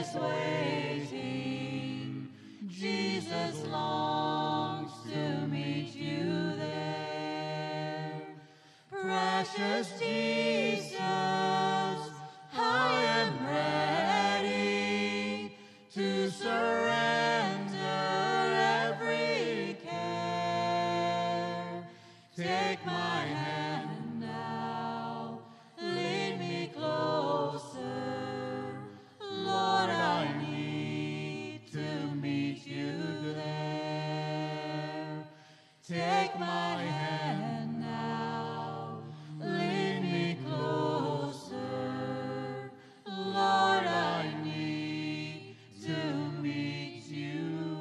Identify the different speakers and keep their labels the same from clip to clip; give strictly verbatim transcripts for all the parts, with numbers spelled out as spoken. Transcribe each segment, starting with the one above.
Speaker 1: is waiting. Jesus longs to meet you there. Precious Jesus, I am ready to surrender every care. Take my hand now, lead me closer. Lord, I need to meet you there. Take my hand now, lead me closer. Lord, I need to meet you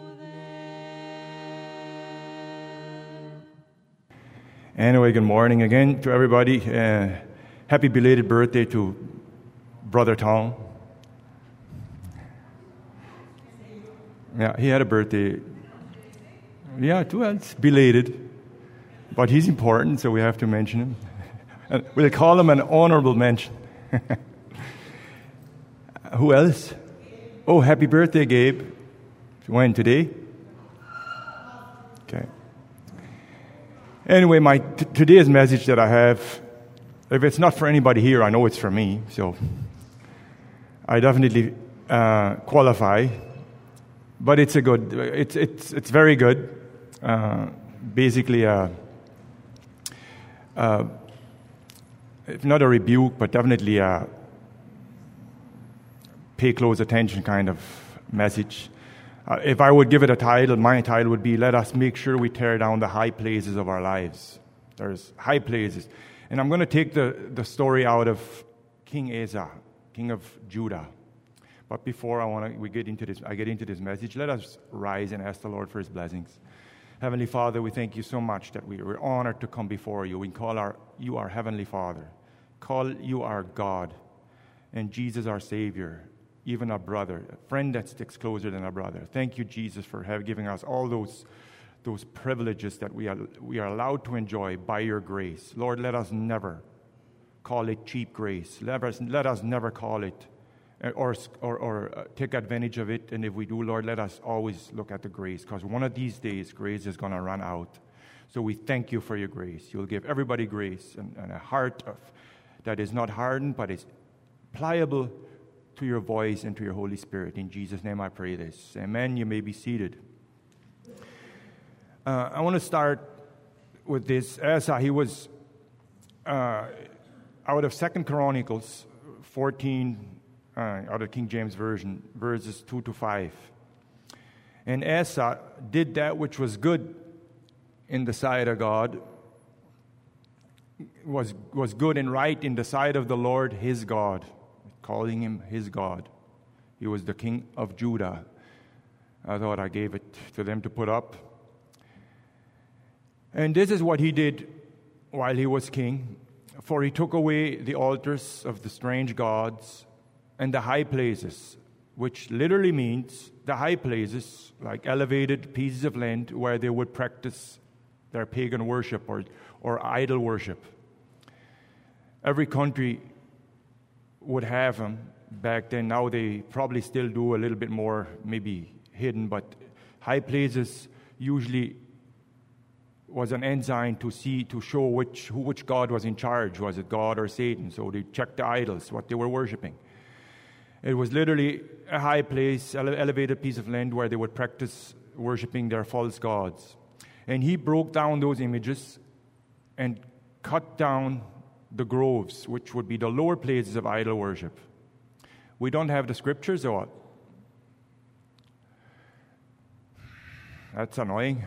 Speaker 1: there.
Speaker 2: Anyway, good morning again to everybody. Uh, happy belated birthday to Brother Tom. Yeah, he had a birthday. Yeah, too, it's belated. But he's important, so we have to mention him. And we'll call him an honorable mention. Who else? Oh, happy birthday, Gabe. When, today? Okay. Anyway, my t- today's message that I have, if it's not for anybody here, I know it's for me, so I definitely uh, qualify. But it's a good, it's it's it's very good. Uh, basically, uh, uh, it's not a rebuke, but definitely a pay close attention kind of message. Uh, if I would give it a title, my title would be, let us make sure we tear down the high places of our lives. There's high places. And I'm going to take the, the story out of King Asa, king of Judah. But before I want to, we get into this, I get into this message, let us rise and ask the Lord for his blessings. Heavenly Father, we thank you so much that we were honored to come before you. We call our, you our Heavenly Father. Call you our God. And Jesus our Savior. Even our brother, a friend that sticks closer than a brother. Thank you, Jesus, for have, giving us all those, those privileges that we are, we are allowed to enjoy by your grace. Lord, let us never call it cheap grace. Let us, let us never call it or, or, or uh, take advantage of it. And if we do, Lord, let us always look at the grace, because one of these days, grace is going to run out. So we thank you for your grace. You'll give everybody grace and, and a heart of, that is not hardened, but is pliable to your voice and to your Holy Spirit. In Jesus' name I pray this. Amen. You may be seated. Uh, I want to start with this. Asa, he was uh, out of Second Chronicles fourteen, uh, out of King James Version, verses two to five. And Asa did that which was good in the sight of God, was, was good and right in the sight of the Lord his God, calling him his God. He was the king of Judah. I thought I gave it to them to put up. And this is what he did while he was king. For he took away the altars of the strange gods and the high places, which literally means the high places, like elevated pieces of land where they would practice their pagan worship or, or idol worship. Every country would have them back then. Now they probably still do a little bit more, maybe hidden, but high places usually was an ensign to see, to show which who, which god was in charge. Was it God or Satan? So they checked the idols, what they were worshiping. It was literally a high place, ele- elevated piece of land where they would practice worshiping their false gods. And he broke down those images and cut down the groves, which would be the lower places of idol worship. We don't have the scriptures, or what? That's annoying.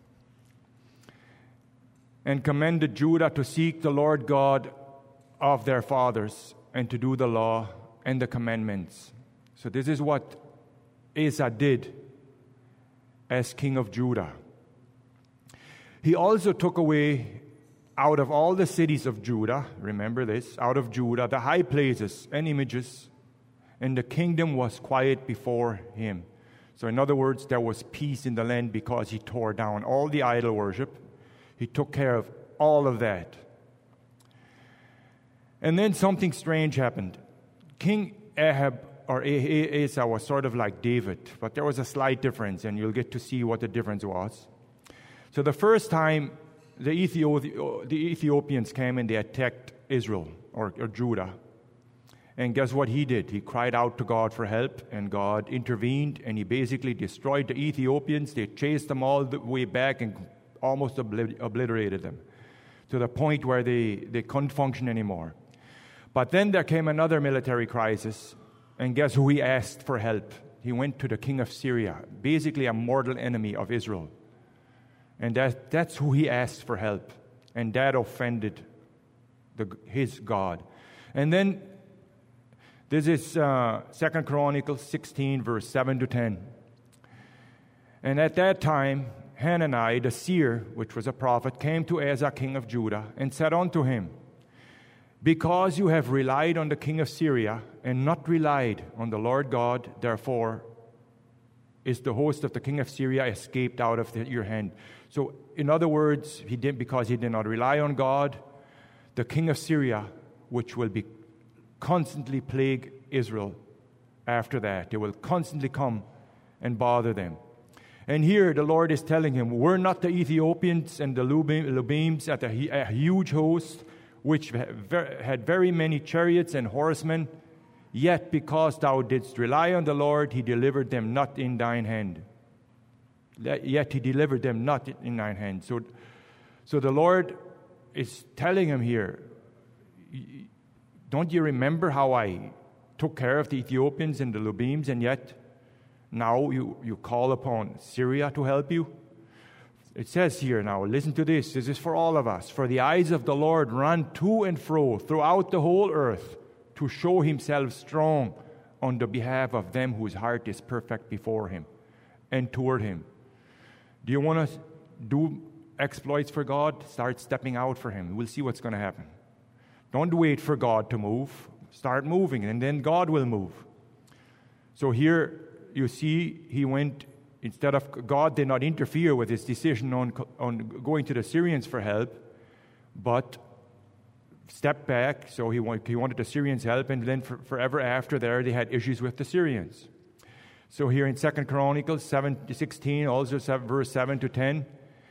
Speaker 2: And commanded Judah to seek the Lord God of their fathers and to do the law and the commandments. So this is what Asa did as king of Judah. He also took away out of all the cities of Judah, remember this, out of Judah, the high places and images, and the kingdom was quiet before him. So in other words, there was peace in the land because he tore down all the idol worship. He took care of all of that. And then something strange happened. King Ahab or Asa was sort of like David, but there was a slight difference, and you'll get to see what the difference was. So the first time the, Ethio- the Ethiopians came and they attacked Israel or, or Judah, and guess what he did? He cried out to God for help, and God intervened, and he basically destroyed the Ethiopians. They chased them all the way back and almost obli- obliterated them to the point where they, they couldn't function anymore. But then there came another military crisis, and guess who he asked for help? He went to the king of Syria, basically a mortal enemy of Israel. And that, that's who he asked for help. And that offended the, his God. And then this is uh, Second Chronicles sixteen, verse seven to ten. And at that time, Hanani, the seer, which was a prophet, came to Asa, king of Judah, and said unto him, Because you have relied on the king of Syria, and not relied on the Lord God, therefore is the host of the king of Syria escaped out of the, your hand. So, in other words, he did because he did not rely on God, the king of Syria, which will be constantly plague Israel after that. They will constantly come and bother them. And here the Lord is telling him, were not the Ethiopians and the Lubims at a, a huge host, which had very many chariots and horsemen, yet because thou didst rely on the Lord, he delivered them not in thine hand. Yet he delivered them not in thine hand. So, so the Lord is telling him here, don't you remember how I took care of the Ethiopians and the Lubims, and yet now you, you call upon Syria to help you? It says here now, listen to this. This is for all of us. For the eyes of the Lord run to and fro throughout the whole earth to show himself strong on the behalf of them whose heart is perfect before him and toward him. Do you want to do exploits for God? Start stepping out for him. We'll see what's going to happen. Don't wait for God to move. Start moving, and then God will move. So here you see he went, instead of, God did not interfere with his decision on, on going to the Syrians for help, but stepped back. So he, want, he wanted the Syrians' help, and then for, forever after there they had issues with the Syrians. So here in Second Chronicles seven to sixteen, also seven, verse seven to ten,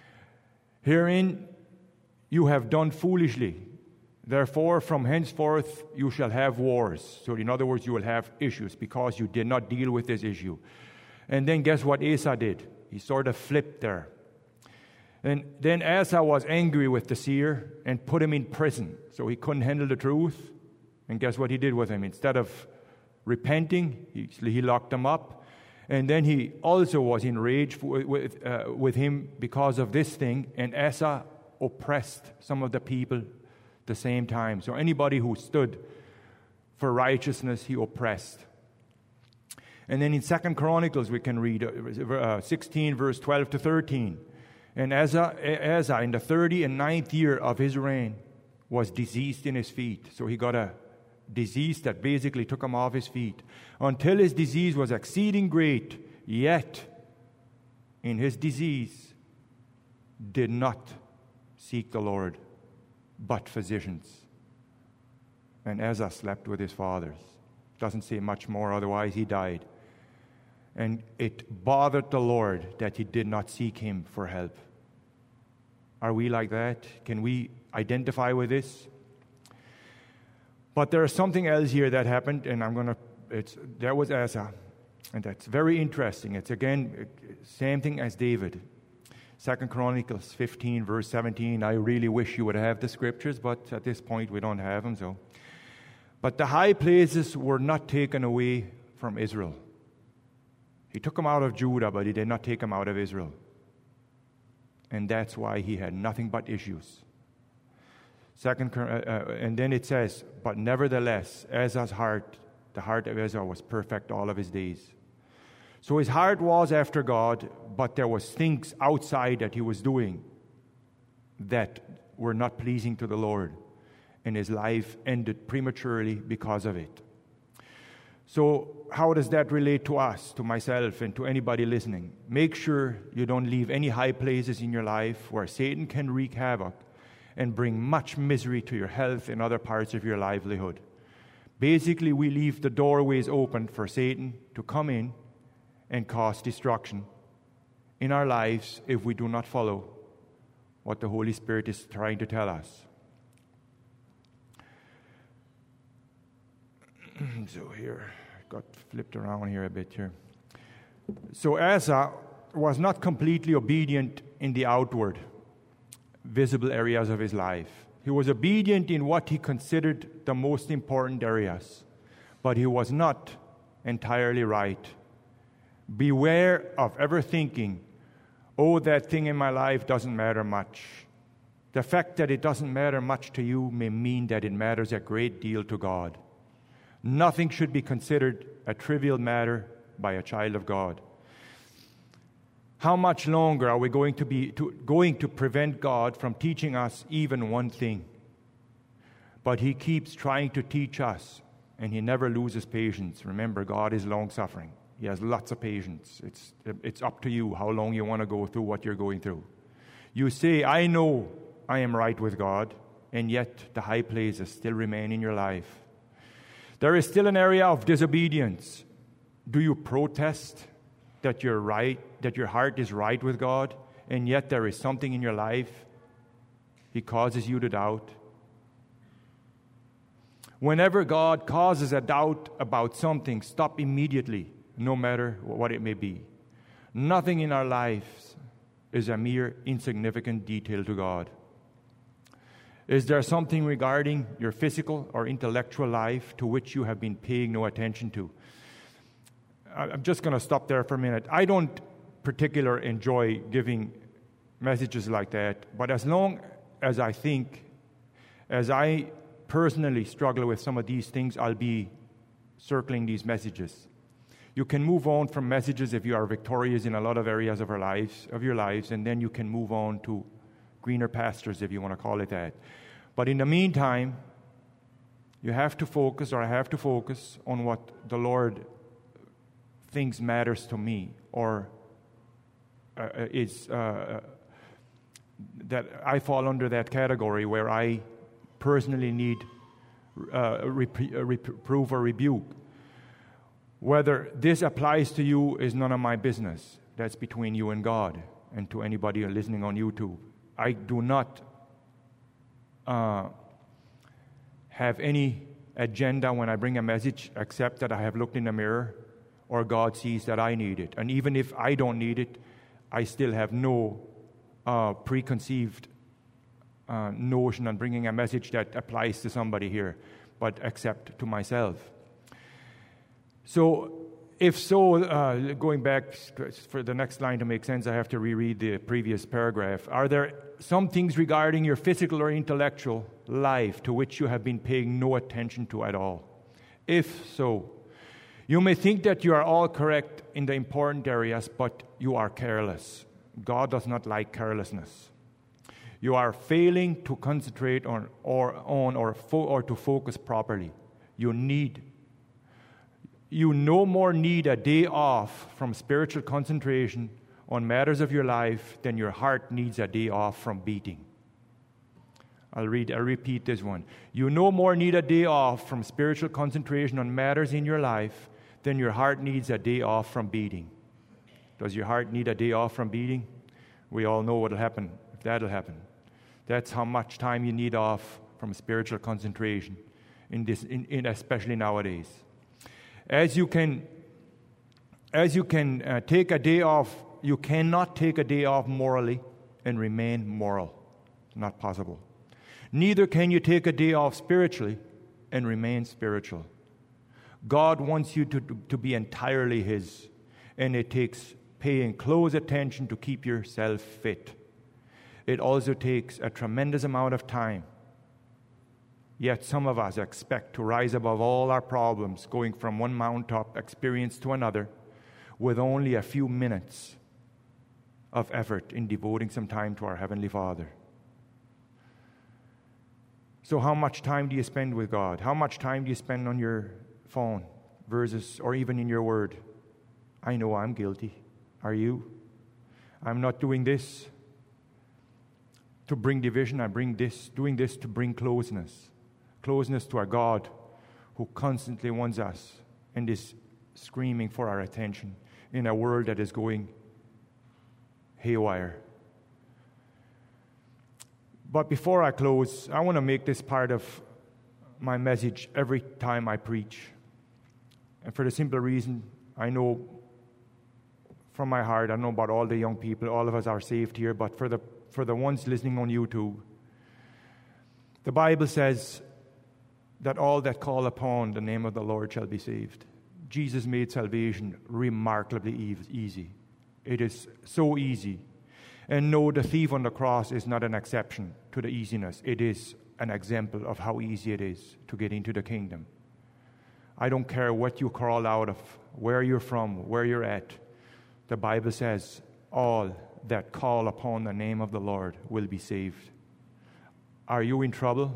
Speaker 2: herein you have done foolishly. Therefore, from henceforth you shall have wars. So in other words, you will have issues because you did not deal with this issue. And then guess what Asa did? He sort of flipped there. And then Asa was angry with the seer and put him in prison. So he couldn't handle the truth. And guess what he did with him? Instead of repenting, he, he locked him up. And then he also was enraged with, uh, with him because of this thing. And Asa oppressed some of the people the same time. So anybody who stood for righteousness, he oppressed. And then in Second Chronicles, we can read uh, sixteen, verse twelve to thirteen. And Asa, Asa, in the thirty and ninth year of his reign, was diseased in his feet. So he got a disease that basically took him off his feet. Until his disease was exceeding great, yet in his disease did not seek the Lord, but physicians. And Asa slept with his fathers. Doesn't say much more, otherwise he died. And it bothered the Lord that he did not seek him for help. Are we like that? Can we identify with this? But there is something else here that happened, and I'm going to, it's, there was Asa, and that's very interesting. It's again, same thing as David. Second Chronicles fifteen, verse seventeen. I really wish you would have the scriptures, but at this point we don't have them. So, but the high places were not taken away from Israel. He took them out of Judah, but he did not take them out of Israel. And that's why he had nothing but issues. Second, uh, uh, and then it says, but nevertheless, Asa's heart, the heart of Asa was perfect all of his days. So his heart was after God, but there was things outside that he was doing that were not pleasing to the Lord. And his life ended prematurely because of it. So how does that relate to us, to myself, and to anybody listening? Make sure you don't leave any high places in your life where Satan can wreak havoc and bring much misery to your health and other parts of your livelihood. Basically, we leave the doorways open for Satan to come in and cause destruction in our lives if we do not follow what the Holy Spirit is trying to tell us. So here, got flipped around here a bit here. So Asa was not completely obedient in the outward, visible areas of his life. He was obedient in what he considered the most important areas, but he was not entirely right. Beware of ever thinking, oh, that thing in my life doesn't matter much. The fact that it doesn't matter much to you may mean that it matters a great deal to God. Nothing should be considered a trivial matter by a child of God. How much longer are we going to be to, going to prevent God from teaching us even one thing? But he keeps trying to teach us, and he never loses patience. Remember, God is long-suffering. He has lots of patience. It's, it's up to you how long you want to go through what you're going through. You say, I know I am right with God, and yet the high places still remain in your life. There is still an area of disobedience. Do you protest that you're right, that your heart is right with God, and yet there is something in your life He causes you to doubt? Whenever God causes a doubt about something, stop immediately, no matter what it may be. Nothing in our lives is a mere insignificant detail to God. Is there something regarding your physical or intellectual life to which you have been paying no attention to? I'm just going to stop there for a minute. I don't particularly enjoy giving messages like that, but as long as I think, as I personally struggle with some of these things, I'll be circling these messages. You can move on from messages if you are victorious in a lot of areas of our lives, of your lives, and then you can move on to greener pastures, if you want to call it that. But in the meantime, you have to focus, or I have to focus, on what the Lord thinks matters to me, or uh, is uh, that I fall under that category where I personally need uh, rep- reprove or rebuke. Whether this applies to you is none of my business. That's between you and God, and to anybody listening on YouTube. I do not uh, have any agenda when I bring a message except that I have looked in the mirror, or God sees that I need it. And even if I don't need it, I still have no uh, preconceived uh, notion on bringing a message that applies to somebody here, but except to myself. So, if so, uh, going back for the next line to make sense, I have to reread the previous paragraph. Are there some things regarding your physical or intellectual life to which you have been paying no attention to at all? If so, you may think that you are all correct in the important areas, but you are careless. God does not like carelessness. You are failing to concentrate on or on or, fo- or to focus properly. You need You no more need a day off from spiritual concentration on matters of your life than your heart needs a day off from beating. I'll read, I'll repeat this one. You no more need a day off from spiritual concentration on matters in your life than your heart needs a day off from beating. Does your heart need a day off from beating? We all know what'll happen if that'll happen. That's how much time you need off from spiritual concentration, in this, in, in especially nowadays. As you can, as you can uh, take a day off, you cannot take a day off morally and remain moral. It's not possible. Neither can you take a day off spiritually and remain spiritual. God wants you to, to be entirely His, and it takes paying close attention to keep yourself fit. It also takes a tremendous amount of time. Yet some of us expect to rise above all our problems, going from one mountaintop experience to another, with only a few minutes of effort in devoting some time to our Heavenly Father. So how much time do you spend with God? How much time do you spend on your phone versus, or even in your word? I know I'm guilty. Are you? I'm not doing this to bring division. I bring this, doing this to bring closeness. Closeness to our God, who constantly wants us and is screaming for our attention in a world that is going haywire. But before I close, I want to make this part of my message every time I preach. And for the simple reason, I know from my heart, I know about all the young people, all of us are saved here, but for the for the ones listening on YouTube, the Bible says that all that call upon the name of the Lord shall be saved. Jesus made salvation remarkably easy. It is so easy. And no, the thief on the cross is not an exception to the easiness. It is an example of how easy it is to get into the kingdom. I don't care what you crawl out of, where you're from, where you're at. The Bible says all that call upon the name of the Lord will be saved. Are you in trouble?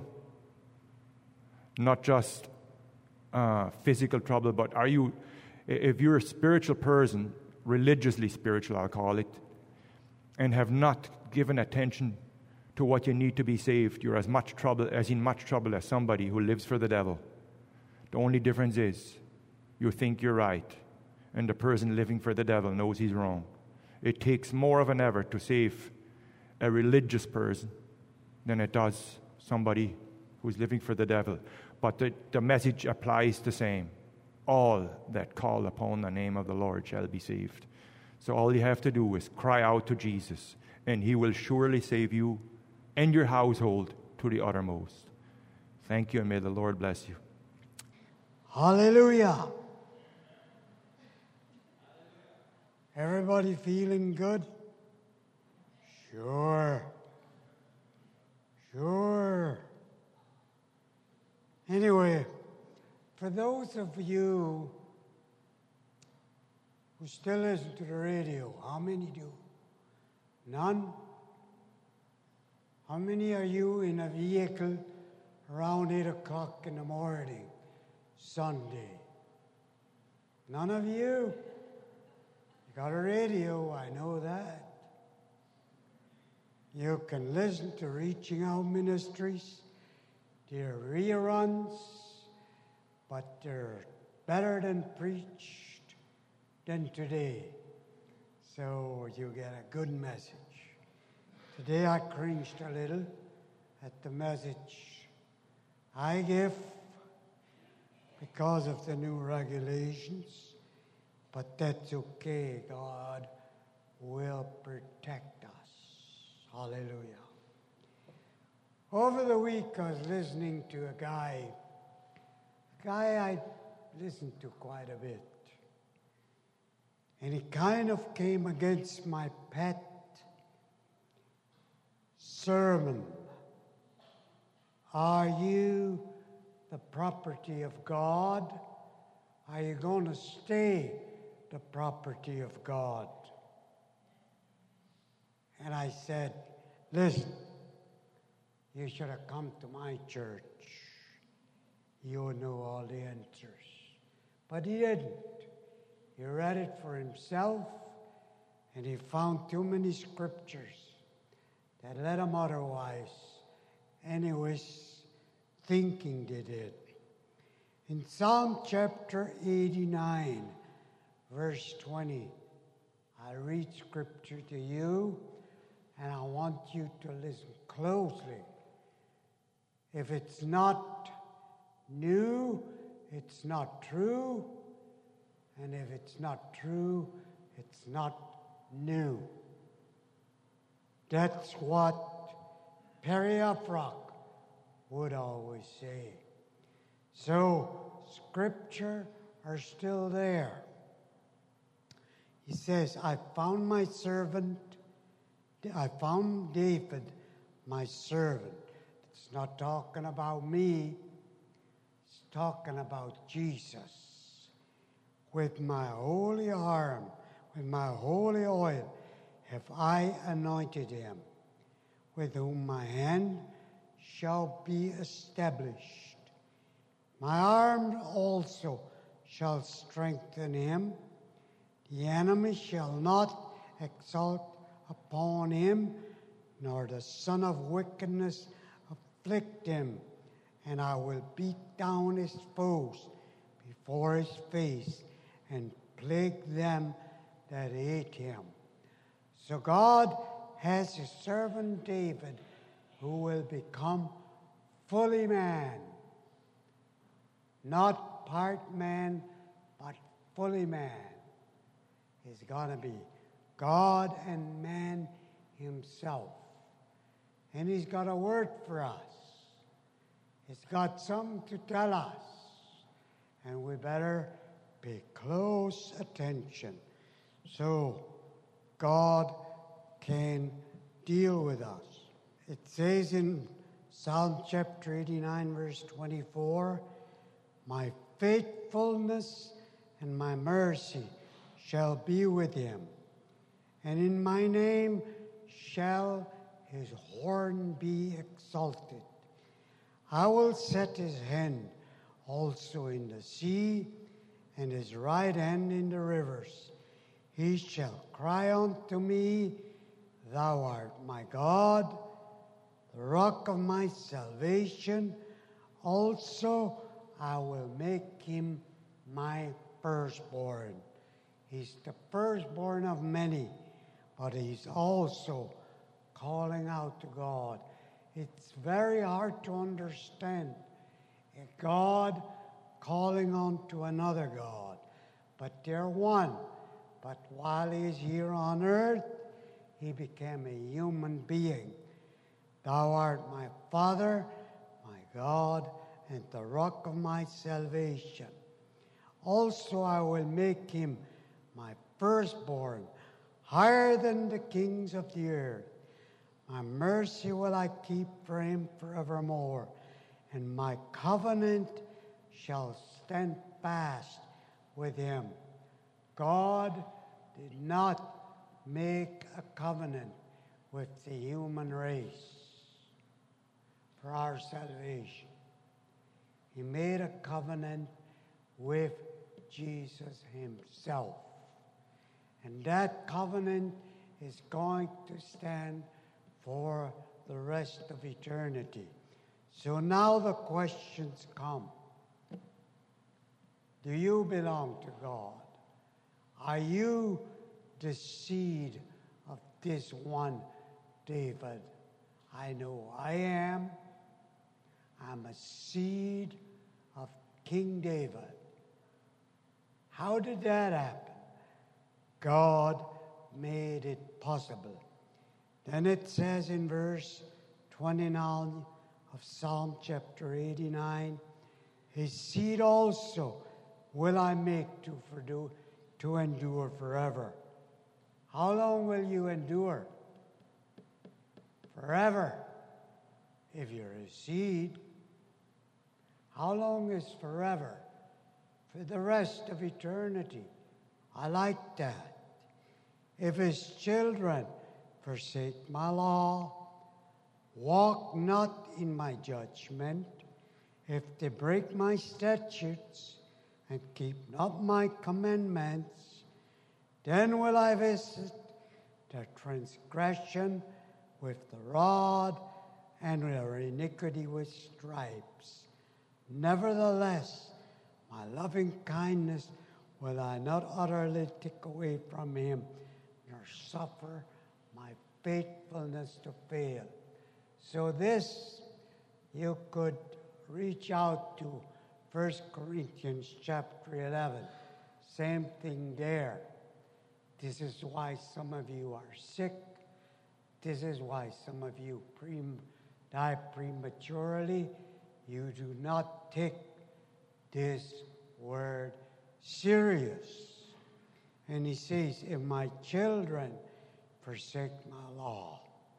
Speaker 2: Not just uh, physical trouble, but are you, if you're a spiritual person, religiously spiritual, I'll call it, and have not given attention to what you need to be saved, you're as much trouble, as in much trouble as somebody who lives for the devil. The only difference is you think you're right, and the person living for the devil knows he's wrong. It takes more of an effort to save a religious person than it does somebody who's living for the devil. But the, the message applies the same. All that call upon the name of the Lord shall be saved. So all you have to do is cry out to Jesus, and he will surely save you and your household to the uttermost. Thank you, and may the Lord bless you.
Speaker 1: Hallelujah. Everybody feeling good? Sure. Sure. Anyway, for those of you who still listen to the radio, how many do? None? How many are you in a vehicle around eight o'clock in the morning, Sunday? None of you? You got a radio, I know that. You can listen to Reaching Out Ministries. They're reruns, but they're better than preached than today. So you get a good message. Today I cringed a little at the message I give because of the new regulations, but that's okay. God will protect us. Hallelujah. Over the week, I was listening to a guy, a guy I listened to quite a bit. And he kind of came against my pet sermon. Are you the property of God? Are you going to stay the property of God? And I said, listen, you should have come to my church. You would know all the answers. But he didn't. He read it for himself, and he found too many scriptures that led him otherwise. And he was thinking they did. In Psalm chapter eighty-nine, verse twenty, I read scripture to you, and I want you to listen closely. If it's not new, it's not true. And if it's not true, it's not new. That's what Perry Uprock would always say. So, scripture are still there. He says, I found my servant, I found David, my servant. It's not talking about me, it's talking about Jesus. With my holy arm, with my holy oil, have I anointed him, with whom my hand shall be established. My arm also shall strengthen him. The enemy shall not exalt upon him, nor the son of wickedness afflict him. and I will beat down his foes before his face and plague them that hate him. So God has his servant David, who will become fully man, not part man, but fully man. He's going to be God and man himself. And he's got a word for us. He's got something to tell us. And we better pay close attention so God can deal with us. It says in Psalm chapter eighty-nine, verse twenty-four, my faithfulness and my mercy shall be with him, and in my name shall his horn be exalted. I will set his hand also in the sea, and his right hand in the rivers. He shall cry unto me, Thou art my God, the rock of my salvation. Also I will make him my firstborn. He's the firstborn of many, but he's also calling out to God. It's very hard to understand a God calling on to another God, but they're one. But while he's here on earth, he became a human being. Thou art my Father, my God, and the rock of my salvation. Also I will make him my firstborn, higher than the kings of the earth. My mercy will I keep for him forevermore, and my covenant shall stand fast with him. God did not make a covenant with the human race for our salvation. He made a covenant with Jesus himself. And that covenant is going to stand for the rest of eternity. So now the questions come. Do you belong to God? Are you the seed of this one David? I know I am. I'm a seed of King David. How did that happen? God made it possible. Then it says in verse twenty-nine of Psalm chapter eighty-nine, his seed also will I make to, fordo, to endure forever. How long will you endure? Forever. If you're his seed. How long is forever? For the rest of eternity. I like that. If his children forsake my law, walk not in my judgment, if they break my statutes and keep not my commandments, then will I visit their transgression with the rod and their iniquity with stripes. Nevertheless, my loving kindness will I not utterly take away from him, nor suffer my faithfulness to fail. So this, you could reach out to First Corinthians chapter eleven. Same thing there. This is why some of you are sick. This is why some of you pre- die prematurely. You do not take this word serious. And he says, if my children forsake my law,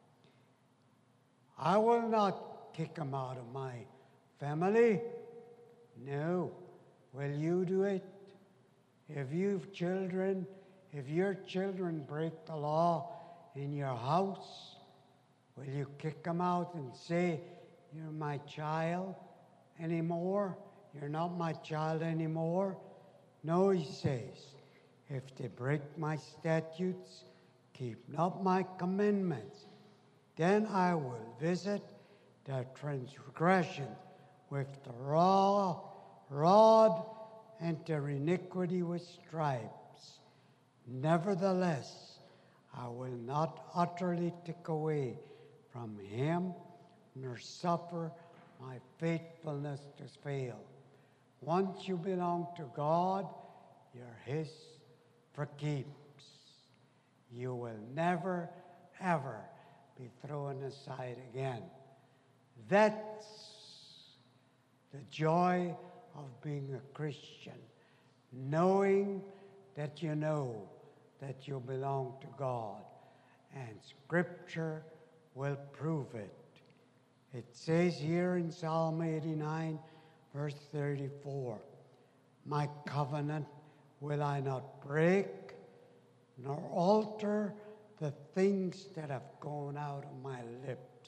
Speaker 1: I will not kick them out of my family. No. Will you do it? If you've children, if your children break the law in your house, will you kick them out and say, you're my child anymore? You're not my child anymore? No, he says, if they break my statutes, keep not my commandments, then I will visit their transgression with the raw rod and their iniquity with stripes. Nevertheless, I will not utterly take away from him, nor suffer my faithfulness to fail. Once you belong to God, you're his for keeps. You will never, ever be thrown aside again. That's the joy of being a Christian, knowing that you know that you belong to God, and Scripture will prove it. It says here in Psalm eighty-nine, verse thirty-four, my covenant will I not break, nor alter the things that have gone out of my lips.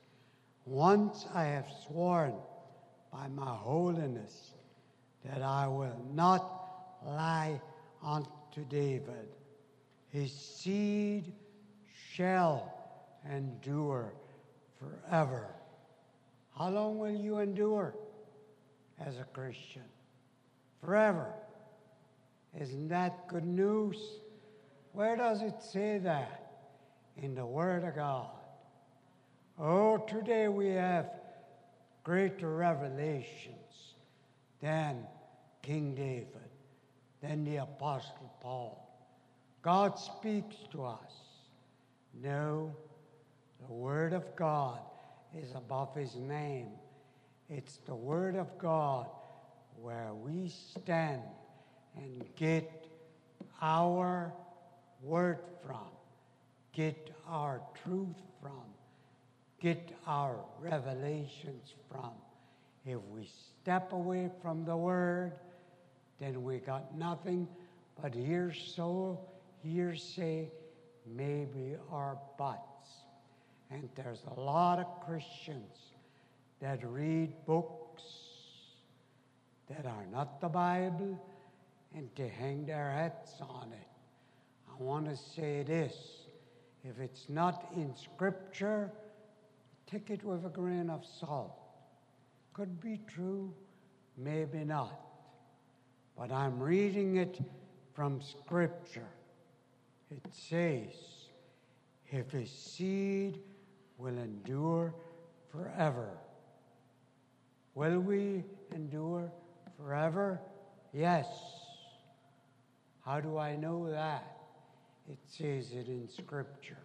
Speaker 1: Once I have sworn by my holiness that I will not lie unto David. His seed shall endure forever. How long will you endure as a Christian? Forever. Isn't that good news? Where does it say that? In the Word of God. Oh, today we have greater revelations than King David, than the Apostle Paul. God speaks to us. No, the Word of God is above his name. It's the Word of God where we stand and get our word from, get our truth from, get our revelations from. If we step away from the Word, then we got nothing but hearsay, hearsay, maybe, or buts. And there's a lot of Christians that read books that are not the Bible and to hang their hats on it. I want to say this. If it's not in Scripture, take it with a grain of salt. Could be true, maybe not. But I'm reading it from Scripture. It says, if his seed will endure forever. Will we endure forever? Yes. How do I know that? It says it in Scripture.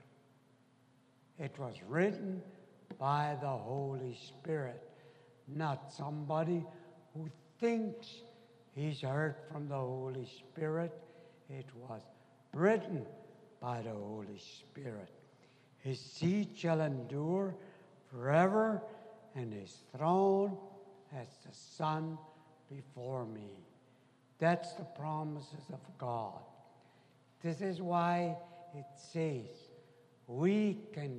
Speaker 1: It was written by the Holy Spirit, not somebody who thinks he's heard from the Holy Spirit. It was written by the Holy Spirit. His seed shall endure forever, and his throne as the sun before me. That's the promises of God. This is why it says we can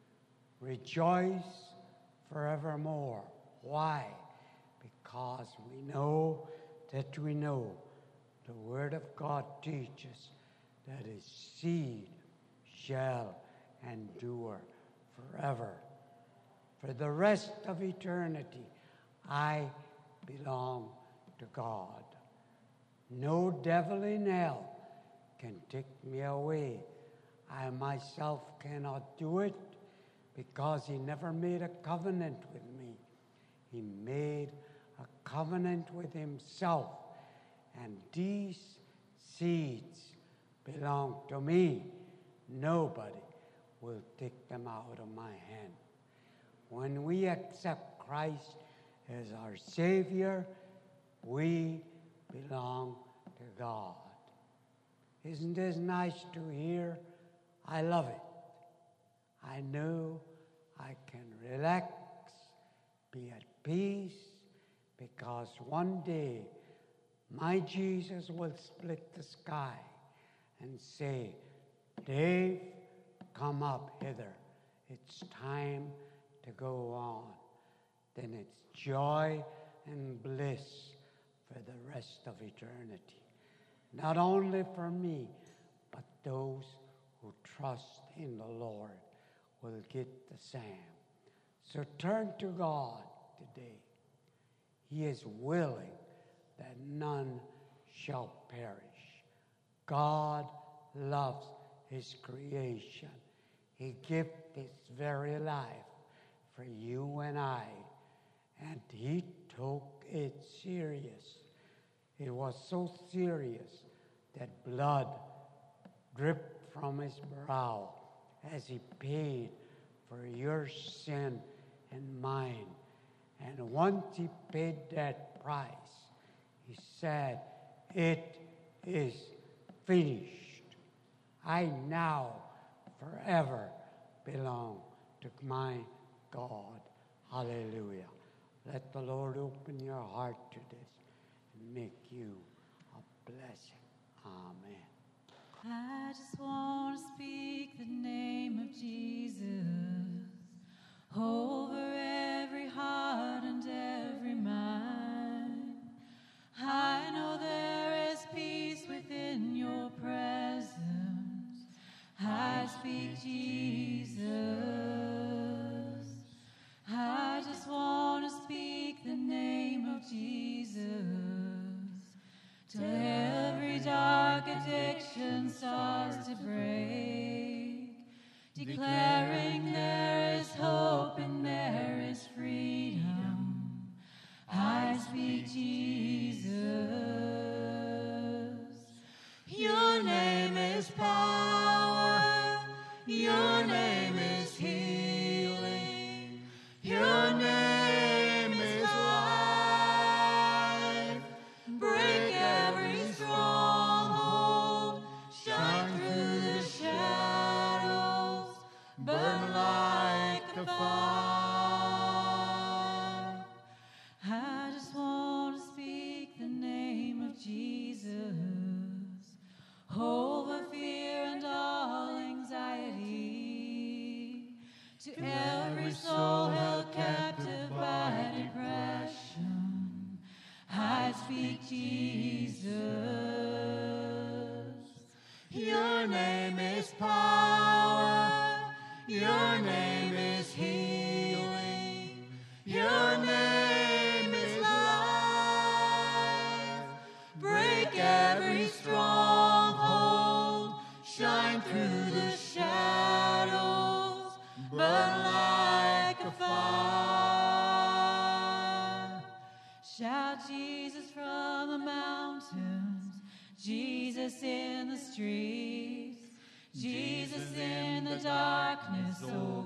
Speaker 1: rejoice forevermore. Why? Because we know that we know the Word of God teaches that his seed shall endure forever. For the rest of eternity, I belong to God. No devil in hell can take me away. I myself cannot do it because he never made a covenant with me. He made a covenant with himself, and these seeds belong to me. Nobody will take them out of my hand. When we accept Christ as our Savior, we belong to God. Isn't this nice to hear? I love it. I know I can relax, be at peace, because one day my Jesus will split the sky and say, Dave, come up hither. It's time to go on. Then it's joy and bliss for the rest of eternity. Not only for me, but those who trust in the Lord will get the same. So turn to God today. He is willing that none shall perish. God loves his creation. He gave his very life for you and I, and he took it serious. It was so serious that blood dripped from his brow as he paid for your sin and mine. And once he paid that price, he said, "It is finished. I now forever belong to my God." Hallelujah. Let the Lord open your heart to this and make you a blessing. Amen.
Speaker 3: I just want to speak the name of Jesus over every heart and every mind. I know there is peace within your presence. I speak Jesus. I just want to speak the name of Jesus till every dark addiction starts to break, declaring there is hope and there is freedom. I speak Jesus. Your name is power. Your name is healing. Your name is life. Break every stronghold. Shine through the shadows. Burn like the fire. I just want to speak the name of Jesus over fear and all anxiety, to every soul held captive by depression. I speak Jesus. Your name is power. Your name is healing. Your name is life. Break every stronghold. Shine through the shadows. Burn like a fire. Shout Jesus from the mountains. Jesus in the streets. Jesus in the darkness. Oh,